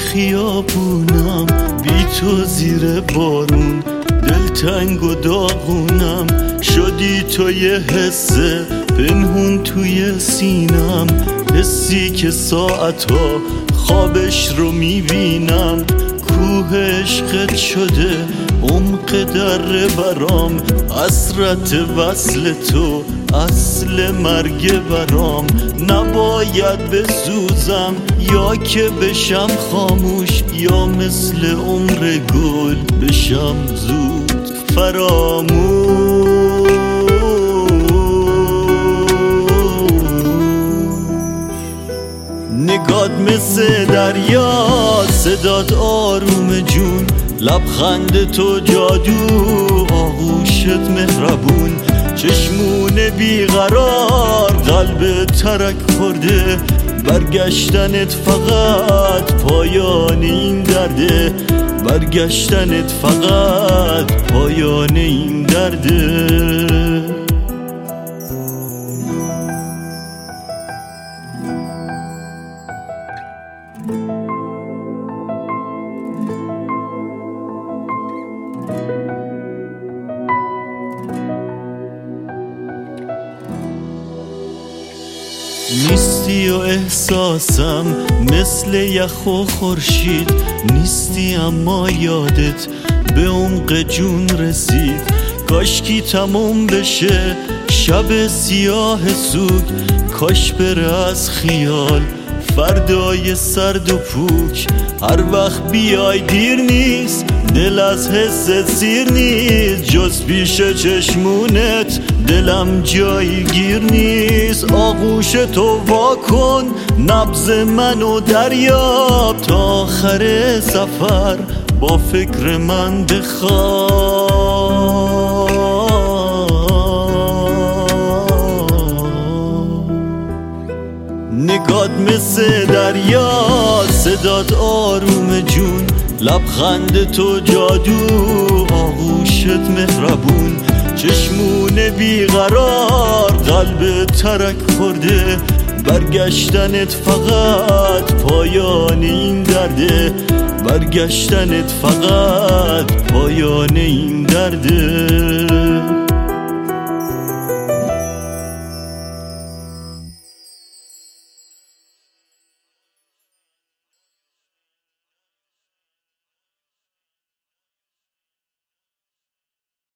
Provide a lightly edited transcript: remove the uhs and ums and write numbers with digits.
خیابونم بی تو زیر بارون، دلتنگ و داغونم شدی تو یه حسه پنهون توی سینم، حسی که ساعتها خوابش رو میبینم. کوه عشقت شده عمق در برام، حسرت وصل تو اصل مرگ برام. نباید بسوزم یا که بشم خاموش، یا مثل عمر گل بشم زود فراموش. نگات مثل دریا، صدات آروم جون، لبخند تو جادو، آغوشت مهربون، چشمون بیقرار قلب ترک خورده. برگشتنت فقط پایان این درده، برگشتنت فقط پایان این درده. نیستی و احساسم مثل یخ و خورشید، نیستی اما یادت به عمق جون رسید. کاشکی تموم بشه شب سیاه سوگ، کاش بره از خیال فردای سرد و پوک. هر وقت بیای دیر نیست، دل از حست سیر نیست، جز پیش چشمونت دلم جایی گیر نیست. آغوش تو واکن نبض منو دریاب، تا آخر سفر با فکر من بخواب. نگات مثل دریا، صدات آروم جون، لبخند تو جادو، آغوشت مهربون، چشمون بیقرار قلب ترک خورده. برگشتنت فقط پایان این درده، برگشتنت فقط پایان این درده.